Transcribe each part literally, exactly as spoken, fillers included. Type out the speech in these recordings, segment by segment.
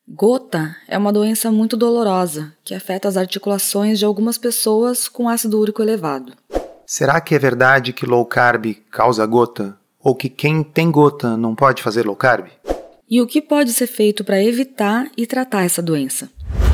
Gota é uma doença muito dolorosa que afeta as articulações de algumas pessoas com ácido úrico elevado. Será que é verdade que low carb causa gota? Ou que quem tem gota não pode fazer low carb? E o que pode ser feito para evitar e tratar essa doença?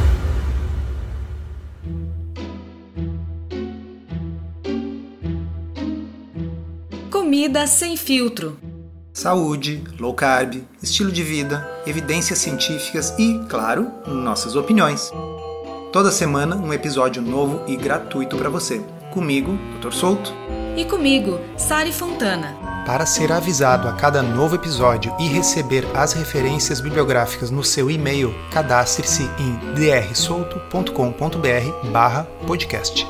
Comida sem filtro. Saúde, low carb, estilo de vida, evidências científicas e, claro, nossas opiniões. Toda semana um episódio novo e gratuito para você. Comigo, doutor Souto. E comigo, Sari Fontana. Para ser avisado a cada novo episódio e receber as referências bibliográficas no seu e-mail, cadastre-se em d r souto ponto com ponto b r barra podcast.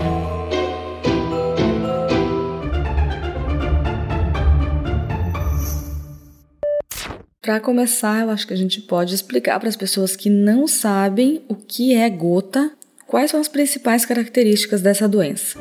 Para começar, eu acho que a gente pode explicar para as pessoas que não sabem o que é gota, quais são as principais características dessa doença.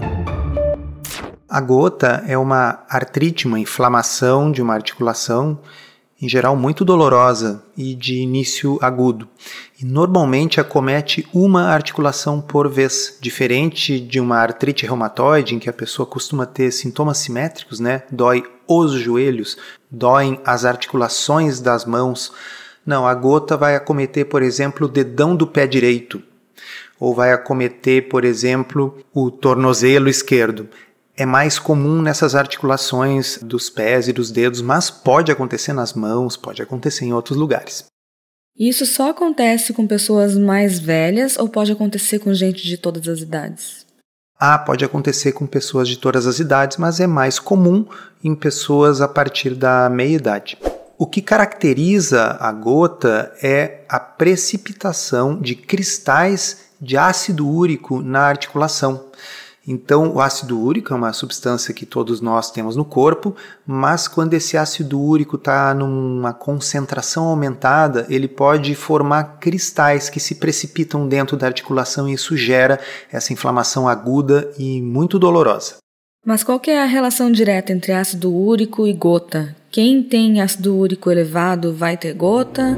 A gota é uma artrite, uma inflamação de uma articulação, em geral muito dolorosa e de início agudo. E normalmente acomete uma articulação por vez, diferente de uma artrite reumatoide, em que a pessoa costuma ter sintomas simétricos, né? Dói os joelhos, doem as articulações das mãos. Não, a gota vai acometer, por exemplo, o dedão do pé direito, ou vai acometer, por exemplo, o tornozelo esquerdo. É mais comum nessas articulações dos pés e dos dedos, mas pode acontecer nas mãos, pode acontecer em outros lugares. Isso só acontece com pessoas mais velhas ou pode acontecer com gente de todas as idades? Ah, pode acontecer com pessoas de todas as idades, mas é mais comum em pessoas a partir da meia-idade. O que caracteriza a gota é a precipitação de cristais de ácido úrico na articulação. Então, o ácido úrico é uma substância que todos nós temos no corpo, mas quando esse ácido úrico está numa concentração aumentada, ele pode formar cristais que se precipitam dentro da articulação e isso gera essa inflamação aguda e muito dolorosa. Mas qual que é a relação direta entre ácido úrico e gota? Quem tem ácido úrico elevado vai ter gota?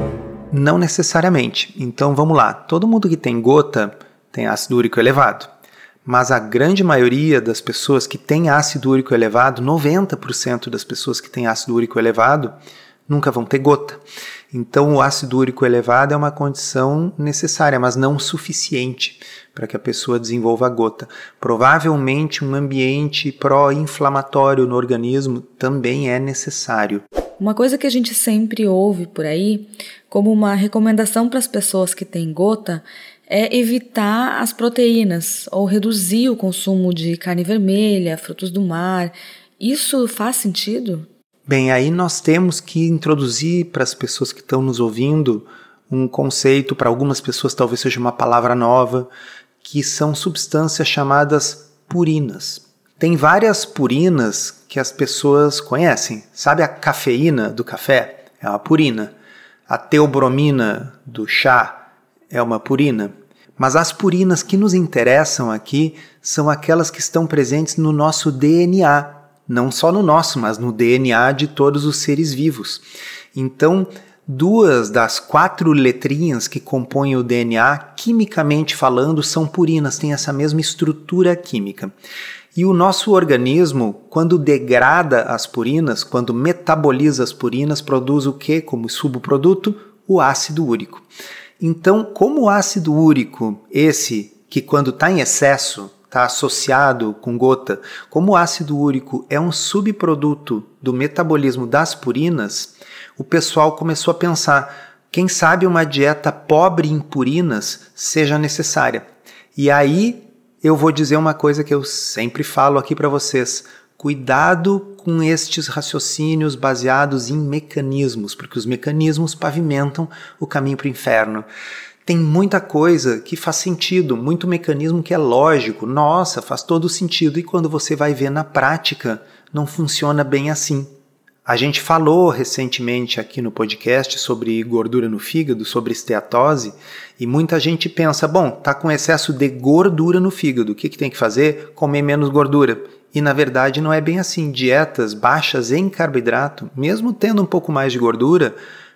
Não necessariamente. Então, vamos lá. Todo mundo que tem gota tem ácido úrico elevado. Mas a grande maioria das pessoas que têm ácido úrico elevado, noventa por cento das pessoas que têm ácido úrico elevado, nunca vão ter gota. Então, o ácido úrico elevado é uma condição necessária, mas não suficiente para que a pessoa desenvolva a gota. Provavelmente, um ambiente pró-inflamatório no organismo também é necessário. Uma coisa que a gente sempre ouve por aí, como uma recomendação para as pessoas que têm gota, é evitar as proteínas ou reduzir o consumo de carne vermelha, frutos do mar. Isso faz sentido? Bem, aí nós temos que introduzir para as pessoas que estão nos ouvindo um conceito, para algumas pessoas talvez seja uma palavra nova, que são substâncias chamadas purinas. Tem várias purinas que as pessoas conhecem. Sabe a cafeína do café? É uma purina. A teobromina do chá é uma purina. Mas as purinas que nos interessam aqui são aquelas que estão presentes no nosso D N A. Não só no nosso, mas no D N A de todos os seres vivos. Então, duas das quatro letrinhas que compõem o D N A, quimicamente falando, são purinas, têm essa mesma estrutura química. E o nosso organismo, quando degrada as purinas, quando metaboliza as purinas, produz o quê como subproduto? O ácido úrico. Então, como o ácido úrico, esse que quando está em excesso, está associado com gota, como o ácido úrico é um subproduto do metabolismo das purinas, o pessoal começou a pensar, quem sabe uma dieta pobre em purinas seja necessária. E aí eu vou dizer uma coisa que eu sempre falo aqui para vocês, cuidado com estes raciocínios baseados em mecanismos, porque os mecanismos pavimentam o caminho para o inferno. Tem muita coisa que faz sentido, muito mecanismo que é lógico, nossa, faz todo sentido, e quando você vai ver na prática, não funciona bem assim. A gente falou recentemente aqui no podcast sobre gordura no fígado, sobre esteatose, e muita gente pensa, bom, tá com excesso de gordura no fígado, o que, que tem que fazer? Comer menos gordura. E na verdade não é bem assim. Dietas baixas em carboidrato, mesmo tendo um pouco mais de gordura,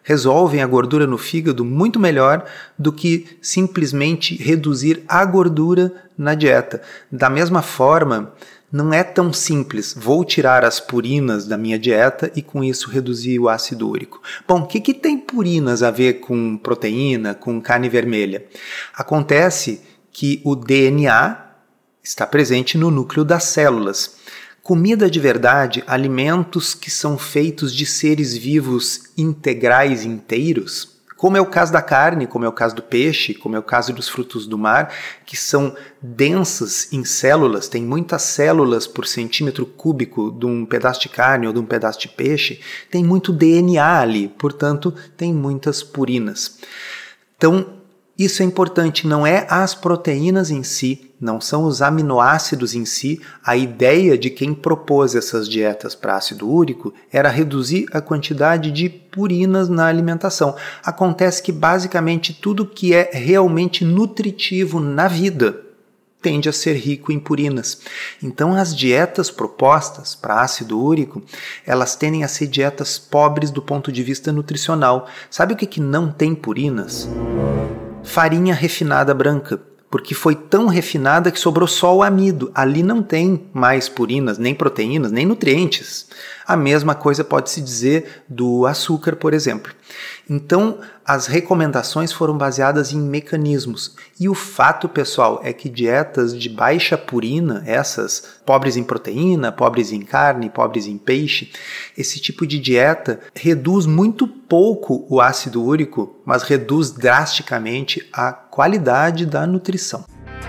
resolvem a gordura no fígado muito melhor do que simplesmente reduzir a gordura na dieta. Da mesma forma, não é tão simples, vou tirar as purinas da minha dieta e com isso reduzir o ácido úrico. Bom, o que, que tem purinas a ver com proteína, com carne vermelha? Acontece que o D N A está presente no núcleo das células. Comida de verdade, alimentos que são feitos de seres vivos integrais inteiros, como é o caso da carne, como é o caso do peixe, como é o caso dos frutos do mar, que são densas em células, tem muitas células por centímetro cúbico de um pedaço de carne ou de um pedaço de peixe, tem muito D N A ali, portanto, tem muitas purinas. Então, isso é importante, não é as proteínas em si, não são os aminoácidos em si. A ideia de quem propôs essas dietas para ácido úrico era reduzir a quantidade de purinas na alimentação. Acontece que basicamente tudo que é realmente nutritivo na vida tende a ser rico em purinas. Então as dietas propostas para ácido úrico, elas tendem a ser dietas pobres do ponto de vista nutricional. Sabe o que, que não tem purinas? Farinha refinada branca, porque foi tão refinada que sobrou só o amido. Ali não tem mais purinas, nem proteínas, nem nutrientes. A mesma coisa pode-se dizer do açúcar, por exemplo. Então, as recomendações foram baseadas em mecanismos. E o fato, pessoal, é que dietas de baixa purina, essas pobres em proteína, pobres em carne, pobres em peixe, esse tipo de dieta reduz muito pouco o ácido úrico, mas reduz drasticamente a qualidade da nutrição.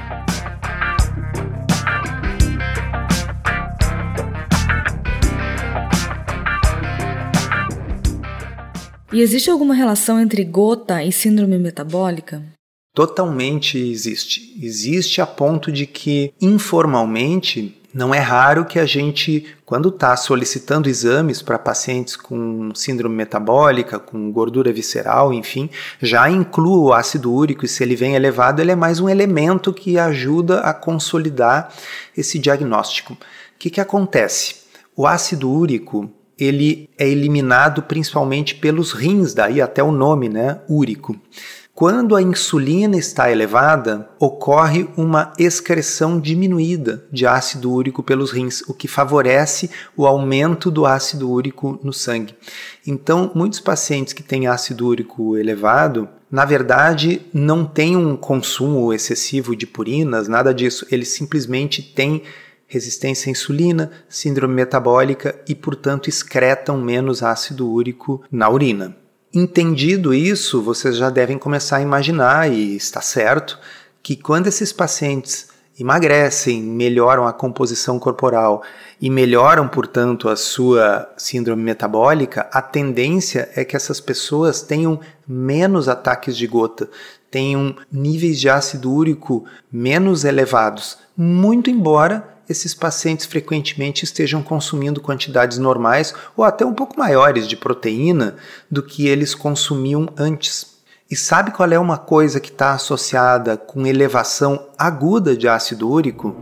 E existe alguma relação entre gota e síndrome metabólica? Totalmente existe. Existe a ponto de que, informalmente, não é raro que a gente, quando está solicitando exames para pacientes com síndrome metabólica, com gordura visceral, enfim, já inclua o ácido úrico e se ele vem elevado, ele é mais um elemento que ajuda a consolidar esse diagnóstico. O que, que acontece? O ácido úrico ele é eliminado principalmente pelos rins, daí até o nome, né, úrico. Quando a insulina está elevada, ocorre uma excreção diminuída de ácido úrico pelos rins, o que favorece o aumento do ácido úrico no sangue. Então, muitos pacientes que têm ácido úrico elevado, na verdade, não têm um consumo excessivo de purinas, nada disso, eles simplesmente têm resistência à insulina, síndrome metabólica e, portanto, excretam menos ácido úrico na urina. Entendido isso, vocês já devem começar a imaginar, e está certo, que quando esses pacientes emagrecem, melhoram a composição corporal e melhoram, portanto, a sua síndrome metabólica, a tendência é que essas pessoas tenham menos ataques de gota, tenham níveis de ácido úrico menos elevados, muito embora esses pacientes frequentemente estejam consumindo quantidades normais ou até um pouco maiores de proteína do que eles consumiam antes. E sabe qual é uma coisa que está associada com elevação aguda de ácido úrico?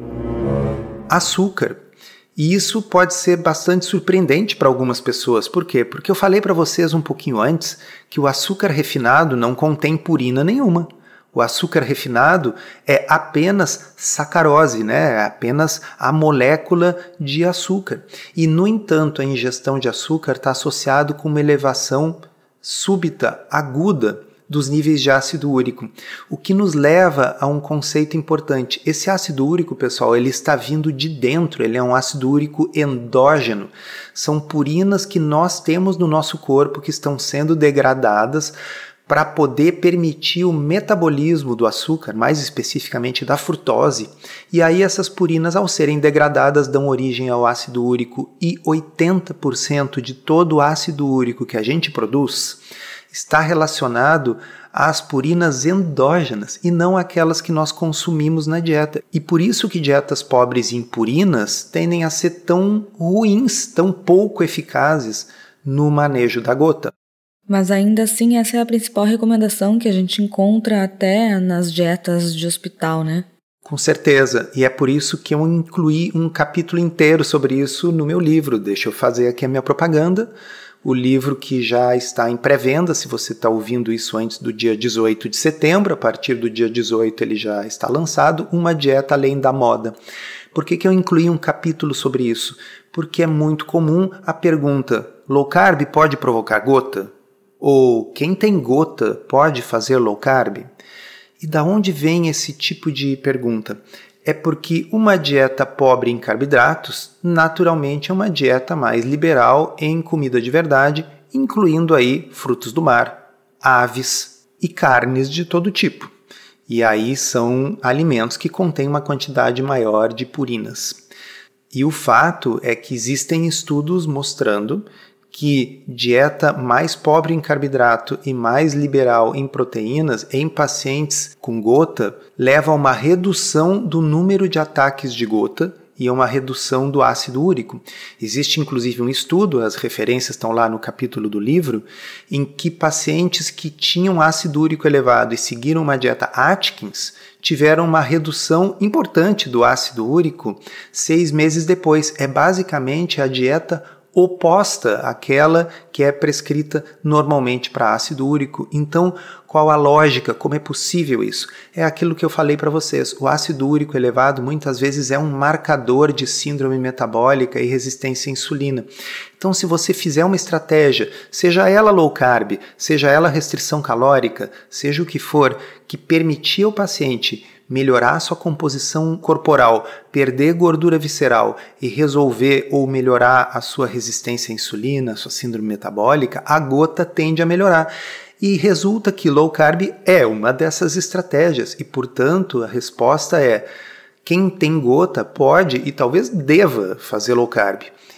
Açúcar. E isso pode ser bastante surpreendente para algumas pessoas. Por quê? Porque eu falei para vocês um pouquinho antes que o açúcar refinado não contém purina nenhuma. O açúcar refinado é apenas sacarose, né? É apenas a molécula de açúcar. E, no entanto, a ingestão de açúcar está associado com uma elevação súbita, aguda, dos níveis de ácido úrico. O que nos leva a um conceito importante. Esse ácido úrico, pessoal, ele está vindo de dentro, ele é um ácido úrico endógeno. São purinas que nós temos no nosso corpo que estão sendo degradadas para poder permitir o metabolismo do açúcar, mais especificamente da frutose, e aí essas purinas, ao serem degradadas, dão origem ao ácido úrico, e oitenta por cento de todo o ácido úrico que a gente produz está relacionado às purinas endógenas e não aquelas que nós consumimos na dieta. E por isso que dietas pobres em purinas tendem a ser tão ruins, tão pouco eficazes no manejo da gota. Mas ainda assim, essa é a principal recomendação que a gente encontra até nas dietas de hospital, né? Com certeza, e é por isso que eu incluí um capítulo inteiro sobre isso no meu livro. Deixa eu fazer aqui a minha propaganda. o livro que já está em pré-venda, se você está ouvindo isso antes do dia dezoito de setembro, a partir do dia dezoito ele já está lançado, Uma Dieta Além da Moda. Por que que eu incluí um capítulo sobre isso? Porque é muito comum a pergunta, low carb pode provocar gota? Ou quem tem gota pode fazer low carb? E da onde vem esse tipo de pergunta? É porque uma dieta pobre em carboidratos, naturalmente é uma dieta mais liberal em comida de verdade, incluindo aí frutos do mar, aves e carnes de todo tipo. E aí são alimentos que contêm uma quantidade maior de purinas. E o fato é que existem estudos mostrando que dieta mais pobre em carboidrato e mais liberal em proteínas em pacientes com gota leva a uma redução do número de ataques de gota e a uma redução do ácido úrico. Existe inclusive um estudo, as referências estão lá no capítulo do livro, em que pacientes que tinham ácido úrico elevado e seguiram uma dieta Atkins tiveram uma redução importante do ácido úrico seis meses depois. É basicamente a dieta oposta àquela que é prescrita normalmente para ácido úrico. Então, qual a lógica? Como é possível isso? É aquilo que eu falei para vocês. O ácido úrico elevado muitas vezes é um marcador de síndrome metabólica e resistência à insulina. Então, se você fizer uma estratégia, seja ela low carb, seja ela restrição calórica, seja o que for, que permitir ao paciente melhorar sua composição corporal, perder gordura visceral e resolver ou melhorar a sua resistência à insulina, a sua síndrome metabólica, a gota tende a melhorar. E resulta que low carb é uma dessas estratégias e, portanto, a resposta é quem tem gota pode e talvez deva fazer low carb.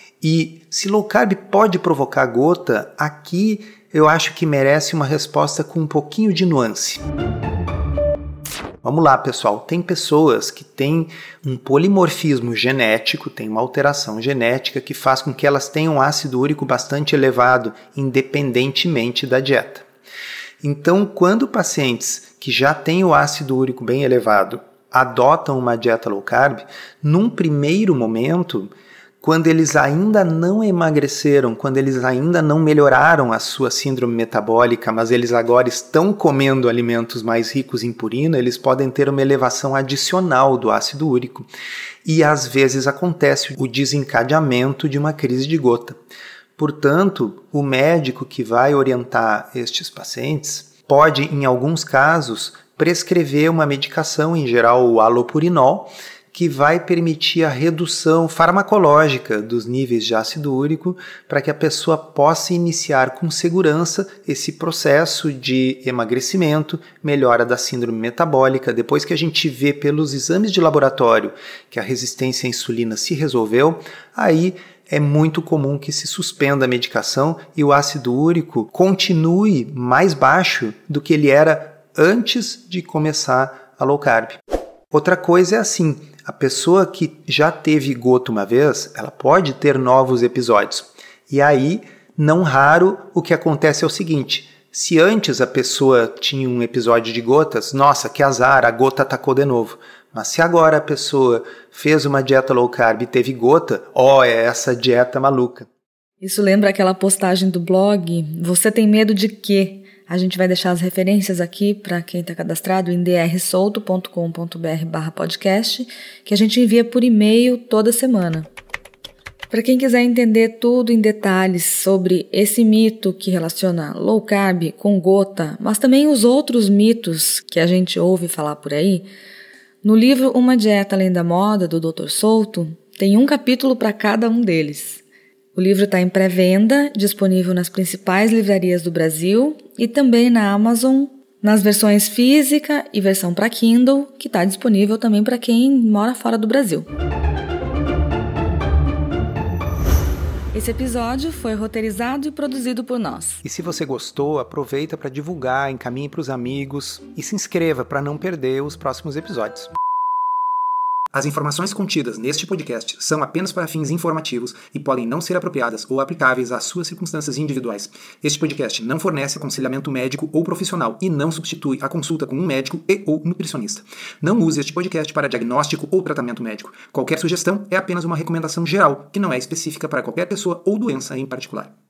E se low carb pode provocar gota, aqui eu acho que merece uma resposta com um pouquinho de nuance. Vamos lá, pessoal. Tem pessoas que têm um polimorfismo genético, tem uma alteração genética que faz com que elas tenham um ácido úrico bastante elevado, independentemente da dieta. Então, quando pacientes que já têm o ácido úrico bem elevado adotam uma dieta low carb, num primeiro momento, quando eles ainda não emagreceram, quando eles ainda não melhoraram a sua síndrome metabólica, mas eles agora estão comendo alimentos mais ricos em purina, eles podem ter uma elevação adicional do ácido úrico. E às vezes acontece o desencadeamento de uma crise de gota. Portanto, o médico que vai orientar estes pacientes pode, em alguns casos, prescrever uma medicação, em geral o alopurinol, que vai permitir a redução farmacológica dos níveis de ácido úrico para que a pessoa possa iniciar com segurança esse processo de emagrecimento, melhora da síndrome metabólica. Depois que a gente vê pelos exames de laboratório que a resistência à insulina se resolveu, aí é muito comum que se suspenda a medicação e o ácido úrico continue mais baixo do que ele era antes de começar a low carb. Outra coisa é assim, a pessoa que já teve gota uma vez, ela pode ter novos episódios. E aí, não raro, o que acontece é o seguinte, se antes a pessoa tinha um episódio de gotas, nossa, que azar, a gota atacou de novo. Mas se agora a pessoa fez uma dieta low carb e teve gota, ó, oh, é essa dieta maluca. Isso lembra aquela postagem do blog, Você tem medo de quê? A gente vai deixar as referências aqui para quem está cadastrado em d r solto ponto com ponto b r barra podcast, que a gente envia por e-mail toda semana. Para quem quiser entender tudo em detalhes sobre esse mito que relaciona low carb com gota, mas também os outros mitos que a gente ouve falar por aí, no livro Uma Dieta Além da Moda, do doutor Souto, tem um capítulo para cada um deles. O livro está em pré-venda, disponível nas principais livrarias do Brasil e também na Amazon, nas versões física e versão para Kindle, que está disponível também para quem mora fora do Brasil. Esse episódio foi roteirizado e produzido por nós. E se você gostou, aproveita para divulgar, encaminhe para os amigos e se inscreva para não perder os próximos episódios. As informações contidas neste podcast são apenas para fins informativos e podem não ser apropriadas ou aplicáveis às suas circunstâncias individuais. Este podcast não fornece aconselhamento médico ou profissional e não substitui a consulta com um médico e ou nutricionista. Não use este podcast para diagnóstico ou tratamento médico. Qualquer sugestão é apenas uma recomendação geral, que não é específica para qualquer pessoa ou doença em particular.